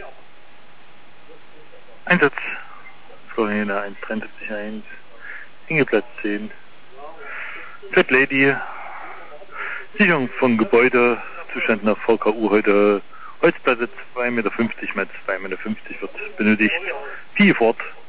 Einsatz. Florina 173.1. Hingeplatz 10. Fat Lady. Sicherung von Gebäude. Zustand nach VKU heute. Holzplatte 2,50 Meter mal 2,50 Meter wird benötigt. Vieh fort.